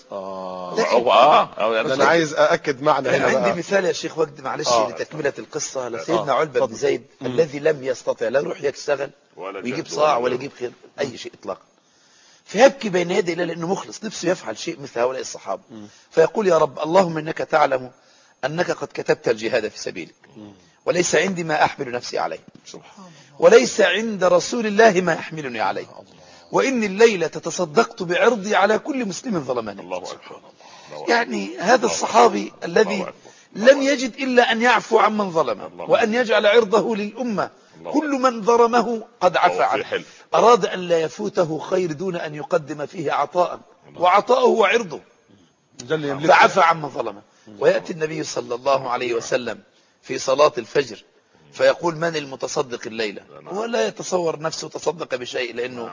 انا عايز ااكد معنى هنا عندي بقى. مثال يا شيخ وجد معلش لتكمله القصه لسيدنا علبة بن زيد الذي لم يستطع لا يروح يشتغل ويجيب صاع ولا يجيب خير اي شيء اطلاقا، فيبكي بين يدي الله لانه مخلص نفسه يفعل شيء مثل هؤلاء الصحابه، فيقول يا رب اللهم انك تعلم انك قد كتبت الجهاد في سبيلك وليس عندي ما احمل نفسي عليه، وليس عند رسول الله ما يحملني عليه، وإني الليلة تصدقت بعرضي على كل مسلم ظلمني. الله أكبر. يعني هذا الصحابي الذي لم يجد إلا أن يعفو عن من ظلمه وأن يجعل عرضه للأمة، كل من ظلمه قد عفى عنه، أراد أن لا يفوته خير دون أن يقدم فيه عطاء، وعطاءه هو عرضه فعفى عن من ظلمه. ويأتي النبي صلى الله عليه وسلم في صلاة الفجر فيقول من المتصدق الليلة، هو لا يتصور نفسه تصدق بشيء لأنه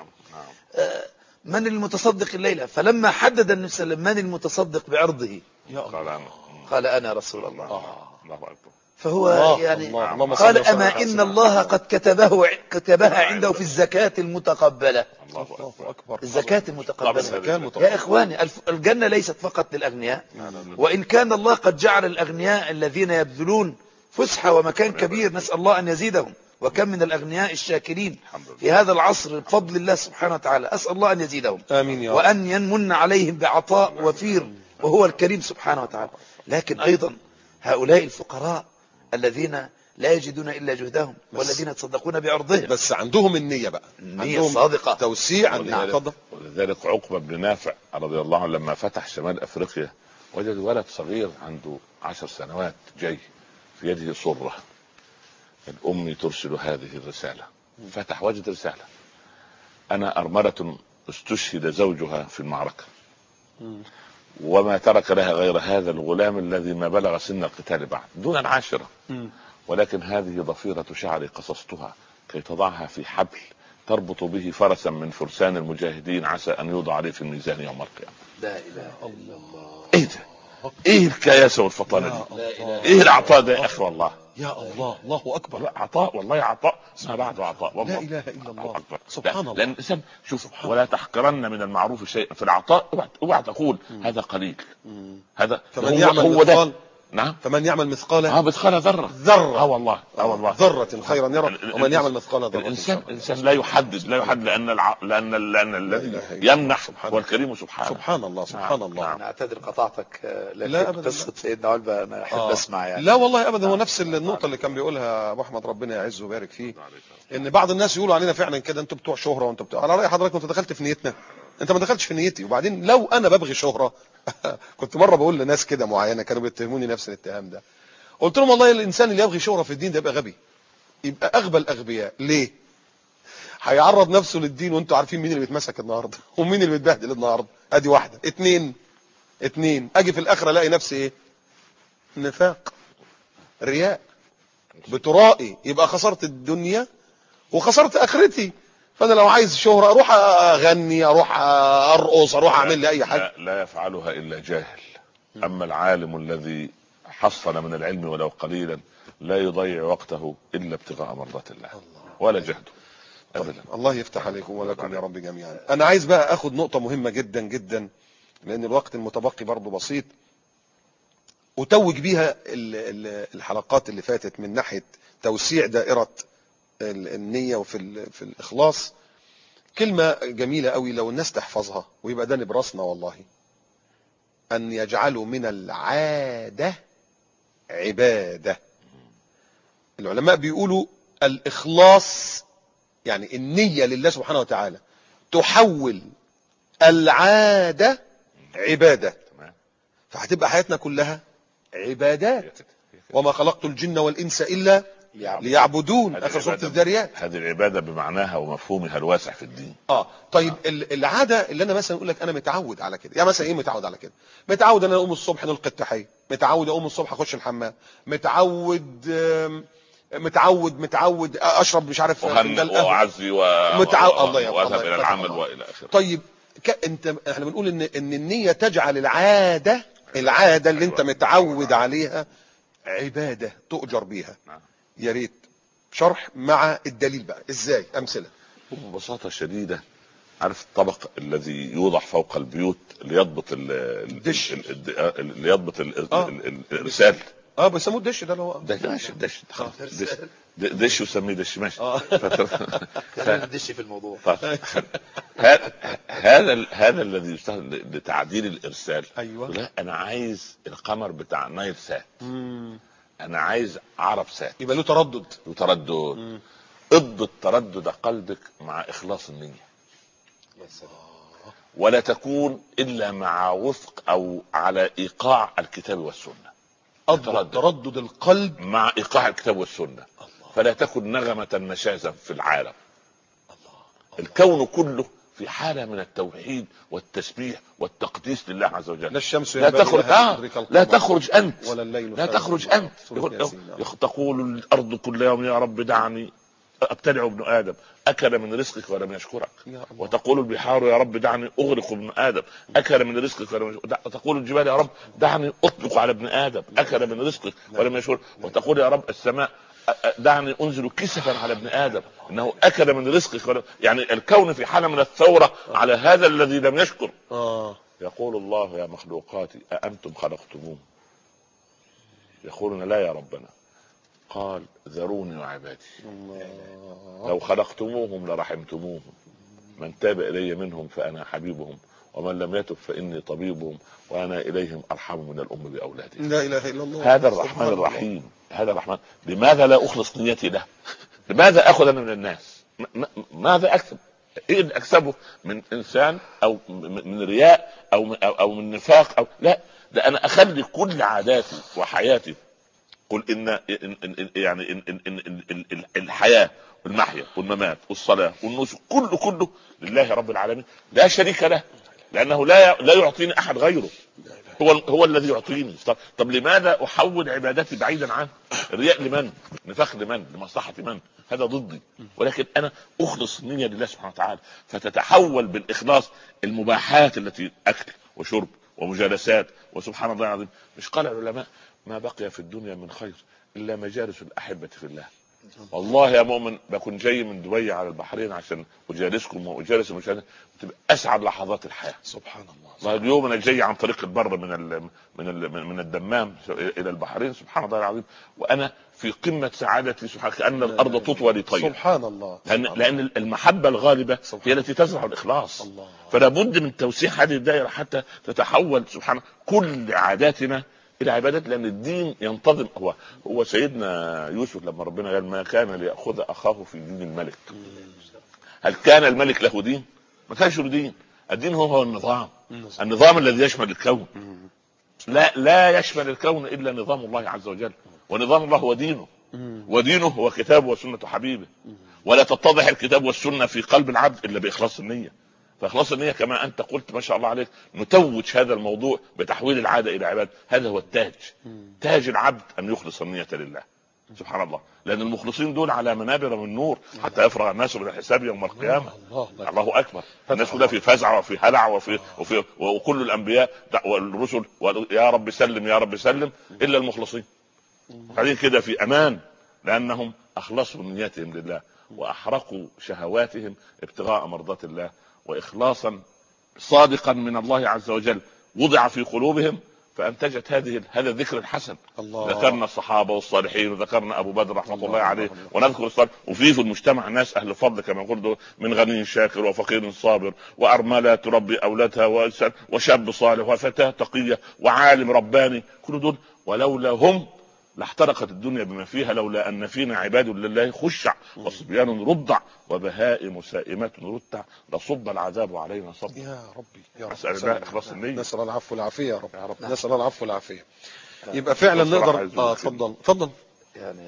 من المتصدق الليلة، فلما حدد النبي صلى الله عليه وسلم من المتصدق بعرضه قال أنا رسول الله. فهو يعني قال أما إن الله قد كتبها عنده في الزكاة المتقبلة. الزكاة المتقبلة يا إخواني، الجنة ليست فقط للأغنياء، وإن كان الله قد جعل الأغنياء الذين يبذلون فسحة ومكان كبير، نسأل الله أن يزيدهم، وكم من الأغنياء الشاكرين في هذا العصر بفضل الله سبحانه وتعالى، أسأل الله أن يزيدهم آمين يا رب. وأن يمن عليهم بعطاء وفير وهو الكريم سبحانه وتعالى. لكن أيضا هؤلاء الفقراء الذين لا يجدون إلا جهدهم والذين يتصدقون بعرضهم، بس عندهم النية بقى، النية الصادقة، توسيع. ولذلك عقبة بن نافع رضي الله عنه لما فتح شمال أفريقيا وجد ولد صغير عنده 10 سنوات جاي في يده صرة، الأم ترسل هذه الرسالة، فتح وجد رسالة: أنا أرملة استشهد زوجها في المعركة وما ترك لها غير هذا الغلام الذي ما بلغ سن القتال بعد دون العاشرة، ولكن هذه ضفيرة شعري قصصتها كي تضعها في حبل تربط به فرسا من فرسان المجاهدين عسى أن يوضع عليه في الميزان يوم القيامة. لا إله إلا الله. إيه ده؟ إيه الكياسة والفطانة دي؟ إيه العطاء ده يا أخي؟ والله يا الله، الله أكبر. عطاء، والله عطاء ما بعده عطاء، والله لا إله إلا الله أكبر. سبحان الله. لأن الإنسان شوف ولا تحقرن من المعروف شيئا، في العطاء اوعى تقول هذا قليل، هذا هو ده. نعم، فمن يعمل مثقال مثقال ذرة. والله ذرة خيرا يرى، ومن يعمل مثقال ذرة. الإنسان لا يحدد لأن الذي يمنح هو الكريم سبحانه. سبحان الله سبحان الله. أنا أعتذر قطعتك، لكن قصة سيدنا علبة أنا أحب أسمع يعني. لا والله أبدا، هو نفس النقطة اللي كان بيقولها أبو أحمد ربنا يعزه ويبارك فيه، إن بعض الناس يقولوا علينا فعلا كده أنتوا بتوع شهرة وأنتوا بتوع. على رأي حضرتك أنت دخلت في نيتنا، أنت ما دخلتش في نيتي. وبعدين لو أنا ببغي شهرة كنت مرة بقول لناس كده معينة كانوا بيتهموني نفس الاتهام ده، قلت لهم والله الإنسان اللي يبغي شهرة في الدين ده يبقى غبي، يبقى أغبى الأغبياء. ليه؟ هيعرض نفسه للدين وانتوا عارفين مين اللي بيتمسك النهارده ومين اللي بيتبهدل النهارده. ادي واحده. اتنين اجي في الاخره الاقي نفسي ايه؟ نفاق، رياء، بترائي، يبقى خسرت الدنيا وخسرت اخرتي. فانا لو عايز شهرة اروح اغني، اروح ارقص، اروح اعمل لي اي حاجه. لا يفعلها الا جاهل. اما العالم الذي حصل من العلم ولو قليلا لا يضيع وقته الا ابتغاء مرضات الله ولا جهده أبدا. الله يفتح عليكم ولكم يا رب جميعا. انا عايز بقى اخد نقطة مهمة جدا جدا لان الوقت المتبقي برضو بسيط، اتوج بيها الحلقات اللي فاتت من ناحية توسيع دائرة النية وفي الاخلاص. كلمة جميلة قوي لو الناس تحفظها ويبقى ده نبراسنا والله: ان يجعلوا من العادة عبادة. العلماء بيقولوا الاخلاص يعني النية لله سبحانه وتعالى تحول العادة عبادة، فهتبقى حياتنا كلها عبادات. وما خلقت الجن والإنس إلا ليعبدون، آخر سورة الذاريات. هذه العبادة بمعناها ومفهومها الواسع في الدين. طيب العادة اللي أنا مثلا أقول لك أنا متعود على كده، يعني مثلا إيه متعود على كده؟ متعود أنا أقوم الصبح نلقي التحية، متعود أقوم الصبح أخش الحمام، متعود اشرب مش عارف واعزي واذهب الى العمل والى اخره. طيب احنا بنقول ان النية تجعل العادة اللي انت متعود عليها عبادة تؤجر بيها. يا ريت شرح مع الدليل بقى، ازاي؟ امثله. ببساطة شديدة، عارف الطبق الذي يوضع فوق البيوت ليضبط الدش. ليضبط الارسال. بيسموه الدش ده اللي هو دش وسميه دش ماشي. خلينا ندش في الموضوع. هذا الذي يستخدم لتعديل الارسال. ايوه. لا انا عايز القمر بتاع نايل سات، انا عايز عرب سات، يبقى له تردد. اضبط تردد قلبك مع اخلاص النية. يا سلام. ولا تكون الا مع وفق او على ايقاع الكتاب والسنة. اضبط تردد القلب مع ايقاع الكتاب والسنة. فلا تكن نغمة نشازا في العالم. الكون كله في حالة من التوحيد والتسبيح والتقديس لله عز وجل. لا الشمس لا تخرج انت ولا الليل لا تخرج انت. تقول الارض كل يوم يا رب دعني ابتلع ابن ادم اكل من رزقك ولم يشكرك. وتقول البحار يا رب دعني اغرق ابن ادم اكل من رزقك ولم يشكرك. وتقول الجبال يا رب دعني اطبق على ابن ادم اكل من رزقك ولم يشكرك. وتقول يا رب السماء دعني انزل كسفا على ابن ادم انه اكل من رزقك. يعني الكون في حالة من الثورة على هذا الذي لم يشكر. يقول الله يا مخلوقاتي أأنتم خلقتموه؟ يقولون لا يا ربنا. قال ذروني وعبادي لو خلقتموهم لرحمتموهم، من تاب إلي منهم فأنا حبيبهم ومن لم يتب فإني طبيبهم وأنا إليهم أرحم من الأم بأولادهم. لا إله إلا الله. هذا الرحمن الرحيم. هذا الرحمن. لماذا لا أخلص نيتي له؟ لماذا أخذ أنا من الناس؟ ماذا أكسب؟ إيه أكسبه من إنسان أو من رياء أو من نفاق أو لا؟ ده أنا أخلي كل عاداتي وحياتي. قل إن يعني إن الحياة والمحيا والممات والصلاة والنسك كله لله رب العالمين لا شريك له، لأنه لا يعطيني أحد غيره. هو الذي يعطيني. طب لماذا أحول عبادتي بعيدا عنه؟ الرياء لمن؟ نفاق لمن؟ لمصلحة من؟ هذا ضدي. ولكن أنا أخلص النية لله سبحانه وتعالى فتتحول بالإخلاص المباحات التي أكل وشرب ومجالسات. وسبحان الله العظيم، مش قال العلماء ما بقي في الدنيا من خير إلا مجالس الأحبة في الله. والله يا مؤمن بكون جاي من دبي على البحرين عشان أجالسكم وأجالس المشاهدين، تبقى أسعد لحظات الحياة. سبحان الله. اليوم أنا جاي عن طريق البر من الدمام إلى البحرين. سبحان الله العظيم، وأنا في قمة سعادتي. سبحان كأن الأرض تطوى لطير. سبحان الله. لأن المحبة الغالبة هي التي تزرع الإخلاص. فلا بد من توسيع هذه الدائرة حتى تتحول سبحان كل عاداتنا الى عبادات، لان الدين ينتظم. هو سيدنا يوسف لما ربنا قال ما كان ليأخذ اخاه في دين الملك، هل كان الملك له دين؟ ما كانش له دين. الدين هو النظام الذي يشمل الكون. لا يشمل الكون الا نظام الله عز وجل، ونظام الله هو دينه، ودينه هو كتابه وسنة حبيبه. ولا تتضح الكتاب والسنة في قلب العبد الا باخلاص النية. فاخلاص النية كما انت قلت ما شاء الله عليك، نتوج هذا الموضوع بتحويل العادة الى عبادة. هذا هو التاج. تاج العبد ان يخلص النية لله سبحان الله، لان المخلصين دول على منابر من نور حتى يفرغ الناس من الحساب يوم القيامة. الله اكبر. الناس كلها في فزع وفي هلع وكل الانبياء والرسل يا رب سلم يا رب سلم الا المخلصين قاعدين كده في امان، لانهم اخلصوا نياتهم لله واحرقوا شهواتهم ابتغاء مرضات الله، واخلاصا صادقا من الله عز وجل وضع في قلوبهم فانتجت هذا الذكر الحسن. ذكرنا الصحابه والصالحين وذكرنا ابو بدر رحمه الله عليه، ونذكر الصالح. وفي المجتمع ناس اهل فضل كما قلت، من غني شاكر وفقير صابر وارمله تربي اولادها وشاب صالح وفتاه تقيه وعالم رباني، كل دول ولولا هم لاحترقت الدنيا بما فيها، لولا ان فينا عباد لله خشع وصبيان رضع وبهائم سائمات رتع لصب العذاب علينا صب. يا ربي يا رب اسال الله اخلاص النية. نسال العفو والعافيه يا رب. نسال العفو والعافيه. يبقى فعلا نقدر اتفضل. يعني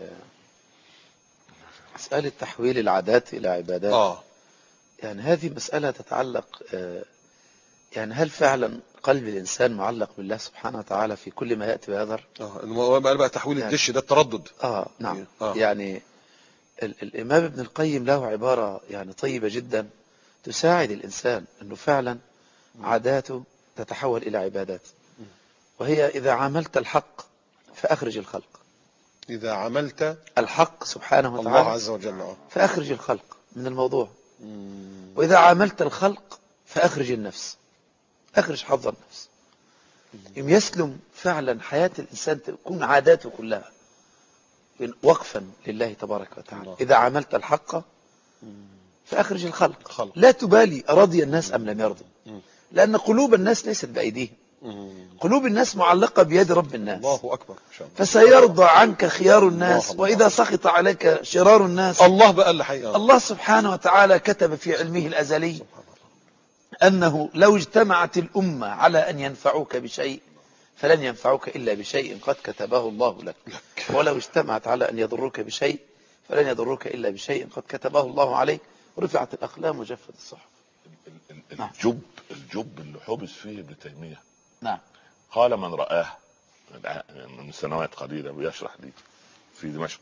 مسألة تحويل العادات الى عبادات يعني هذه مسألة تتعلق يعني هل فعلا قلب الإنسان معلق بالله سبحانه وتعالى في كل ما يأتي بهذا؟ بقى تحويل يعني الدش ده التردد. نعم. يعني الإمام ابن القيم له عبارة يعني طيبة جدا تساعد الإنسان أنه فعلا عاداته تتحول إلى عبادات، وهي إذا عاملت الحق فأخرج الخلق. إذا عملت الحق سبحانه الله وتعالى عز وجل فأخرج الخلق من الموضوع، وإذا عاملت الخلق فأخرج النفس، أخرج حظ النفس. يسلم فعلا حياة الإنسان تكون عاداته كلها وقفا لله تبارك وتعالى. إذا عملت الحق فأخرج الخلق، لا تبالي أرضي الناس أم لم يرضوا، لأن قلوب الناس ليست بأيديهم، قلوب الناس معلقة بيد رب الناس. الله أكبر. فسيرضى عنك خيار الناس وإذا سخط عليك شرار الناس. الله بقى اللي حقيقة. الله سبحانه وتعالى كتب في علمه الأزلي أنه لو اجتمعت الأمة على أن ينفعوك بشيء فلن ينفعوك إلا بشيء قد كتبه الله لك، ولو اجتمعت على أن يضروك بشيء فلن يضروك إلا بشيء قد كتبه الله عليك، ورفعت الأقلام وجفت الصحف. الجب اللي حبس فيه ابن تيمية، نعم، قال من رآه من سنوات قليلة ويشرح لي في دمشق،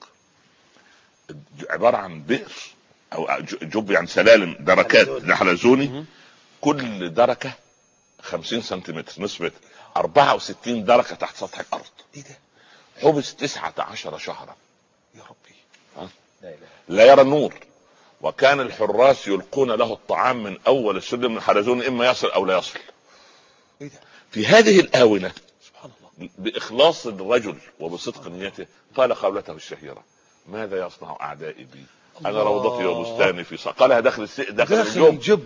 عبارة عن بئر أو جب يعني سلالم دركات لحلزوني، كل دركة 50 سنتيمتر نسبة 64 دركة تحت سطح الأرض. إيه ده؟ حبس 19 شهرا يا ربي. لا يرى النور، وكان الحراس يلقون له الطعام من أول السلم من حلزوني، إما يصل أو لا يصل. إيه ده؟ في هذه الآونة سبحان الله بإخلاص الرجل وبصدق نيته قال قولته الشهيرة: ماذا يصنع أعدائي بي؟ أنا روضتي وبستاني في قالها داخل الجب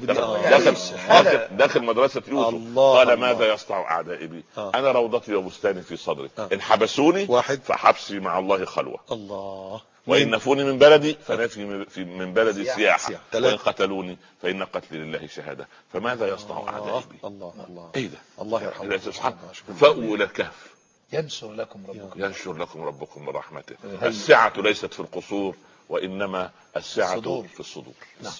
داخل مدرسة يوسف. قال: ماذا يصنع أعدائي بي؟ أنا روضتي وبستاني في صدري، إن حبسوني فحبسي مع الله خلوة، الله، وإن نفوني من بلدي فنفي من بلدي سياحة، وإن قتلوني فإن قتلي لله شهادة، فماذا يصنع أعدائي بي؟ الله إيه ده؟ الله يرحمه سبحانه. فأول الكهف ينشر لكم ربكم من رحمته. السعة ليست في القصور، وإنما السعة في الصدور.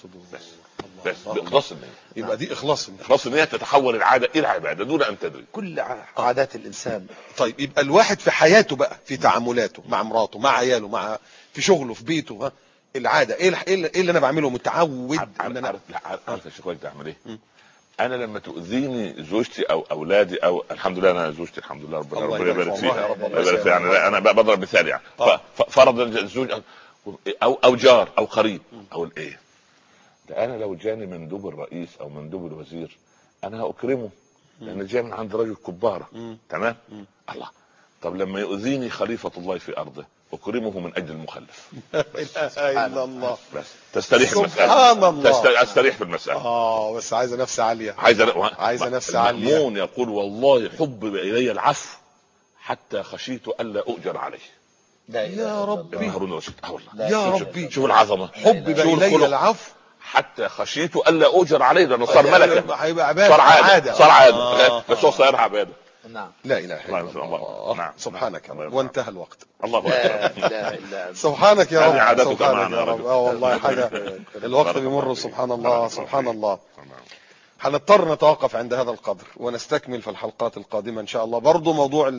بس بإخلاص النية. يبقى دي إخلاص النية تتحول العادة إلى عبادة دون أن تدري. كل عادات الإنسان. طيب يبقى الواحد في حياته بقى، في تعاملاته مع مراته، مع عياله، في شغله، في بيته، العادة إيه اللي أنا بعمله متعود ان انا عارف يا شيخ وجدي اعمل ايه؟ انا لما تؤذيني زوجتي او اولادي، او الحمد لله انا زوجتي الحمد لله ربنا يبارك فيها، يعني انا بضرب مثال يعني فرض الزوج او جار او قريب او الايه ده، انا لو جاني مندوب الرئيس او مندوب الوزير انا اكرمه لان جاي من عند رجل كبارة. تمام. الله. طب لما يؤذيني خليفة الله في ارضه اكرمه من اجل المخلف. لا اله الا الله. بس تستريح سبحان المسألة. الله. استريح في المسألة. بس عايزة نفس عالية، عايزة نفس عالية. المأمون يقول: والله حبب الي العفو حتى خشيت الا اؤجر عليه. يا ربي، هارون الرشيد. والله يا ربي، شوف العظمة. حبب الي العفو حتى خشيت الا اؤجر عليه، لانه صار ملكا، هيبقى عبادة، صار عادة. بس هو صار عبادة. نعم. لا اله الا الله. نعم. سبحانك. وانتهى الوقت. الله لا. سبحانك يا رب. سبحانك يا رب. والله حاجة الوقت بيمر. سبحان الله سبحان الله. هنضطر نتوقف عند هذا القدر ونستكمل في الحلقات القادمة ان شاء الله برضو موضوع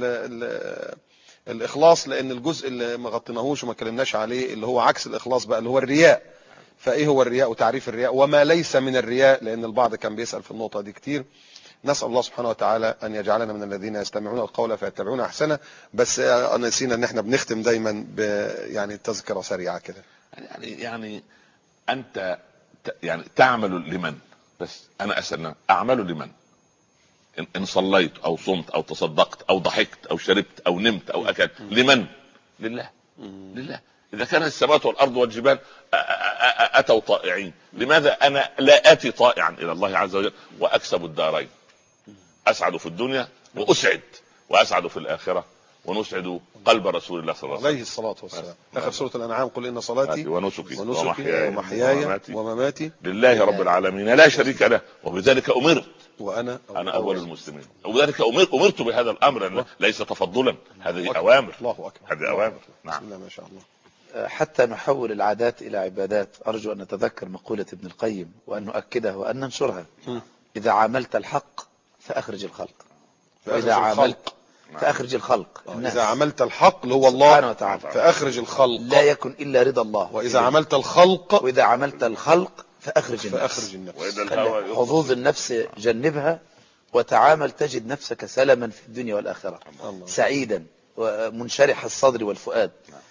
الاخلاص، لان الجزء اللي ما غطيناهوش وما كلمناش عليه اللي هو عكس الاخلاص بقى، اللي هو الرياء. فايه هو الرياء وتعريف الرياء وما ليس من الرياء، لان البعض كان بيسأل في النقطة دي كتير. نسأل الله سبحانه وتعالى أن يجعلنا من الذين يستمعون القول فيتبعون أحسنه. بس نسينا أن احنا بنختم دايما يعني تذكرة سريعة كده. يعني أنت يعني تعمل لمن؟ بس أنا أسألنا أعمل لمن؟ إن صليت أو صمت أو تصدقت أو ضحكت أو شربت أو نمت أو أكلت، لمن؟ لله. لله. إذا كانت السماوات والأرض والجبال أتوا طائعين، لماذا أنا لا آتي طائعا إلى الله عز وجل وأكسب الدارين؟ أسعد في الدنيا وأسعد في الآخرة، ونسعد قلب رسول الله صلى الله عليه الصلاة والسلام. آخر سورة الأنعام: قل إن صلاتي ونسكي ومحياي ومماتي لله رب العالمين لا شريك له وبذلك أمرت وأنا أول المسلمين. وبذلك أمرت بهذا الأمر، ليس تفضلا، هذه أوامر. الله أكبر. هذه أوامر. نعم. ما شاء الله. حتى نحول العادات إلى عبادات، أرجو أن نتذكر مقولة ابن القيم وأن نؤكدها وأن ننشرها: إذا عاملت الحق فأخرج الخلق، وإذا عاملت فأخرج الخلق. إذا عملت الحق اللي هو الله فأخرج الخلق، لا يكن إلا رضا الله. وإذا عملت الخلق وإذا عملت الخلق فأخرج النفس. حظوظ النفس جنبها وتعامل تجد نفسك سلما في الدنيا والآخرة، سعيدا ومنشرح الصدر والفؤاد.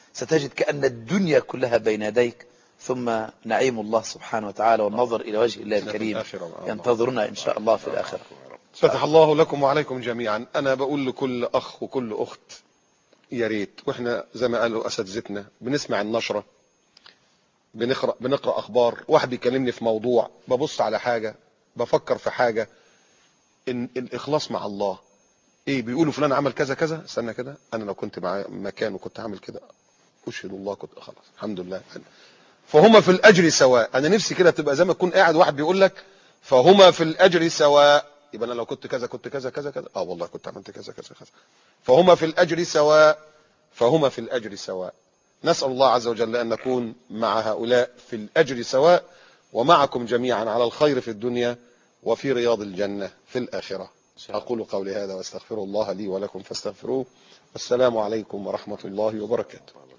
ستجد كأن الدنيا كلها بين يديك، ثم نعيم الله سبحانه وتعالى والنظر إلى وجه الله الكريم ينتظرنا إن شاء الله في الآخرة. فتح الله لكم وعليكم جميعا. أنا بقول لكل أخ وكل أخت يا ريت، وإحنا زي ما قالوا أساتذتنا بنسمع النشرة، بنقرأ أخبار، واحد بيكلمني في موضوع، ببص على حاجة، بفكر في حاجة، إن الإخلاص مع الله. إيه بيقولوا فلان عمل كذا كذا، استنى كده، أنا لو كنت مع مكانه كنت عامل كده، أشهد الله كنت خلاص الحمد لله. فهما في الأجر سواء. أنا نفسي كده تبقى زي ما تكون قاعد واحد بيقول لك فهما في الأجر سواء، يبقى أنا لو كنت كذا كنت كذا كذا كذا، والله كنت عملت كذا كذا كذا، فهما في الأجر سواء، فهما في الأجر سواء. نسأل الله عز وجل أن نكون مع هؤلاء في الأجر سواء، ومعكم جميعا على الخير في الدنيا وفي رياض الجنة في الآخرة. أقول قولي هذا واستغفر الله لي ولكم فاستغفروه. والسلام عليكم ورحمة الله وبركاته.